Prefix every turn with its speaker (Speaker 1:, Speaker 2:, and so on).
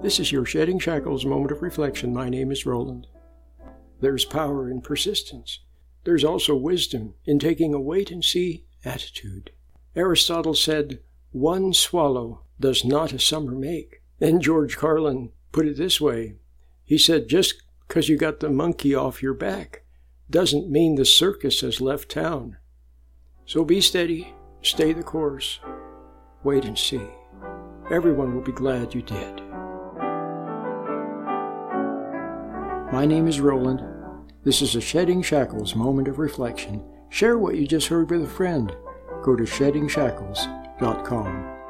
Speaker 1: This is your Shedding Shackles moment of reflection. My name is Roland. There's power in persistence. There's also wisdom in taking a wait-and-see attitude. Aristotle said, "One swallow does not a summer make." And George Carlin put it this way. He said, "Just because you got the monkey off your back doesn't mean the circus has left town." So be steady, stay the course, wait and see. Everyone will be glad you did. My name is Roland. This is a Shedding Shackles moment of reflection. Share what you just heard with a friend. Go to sheddingshackles.com.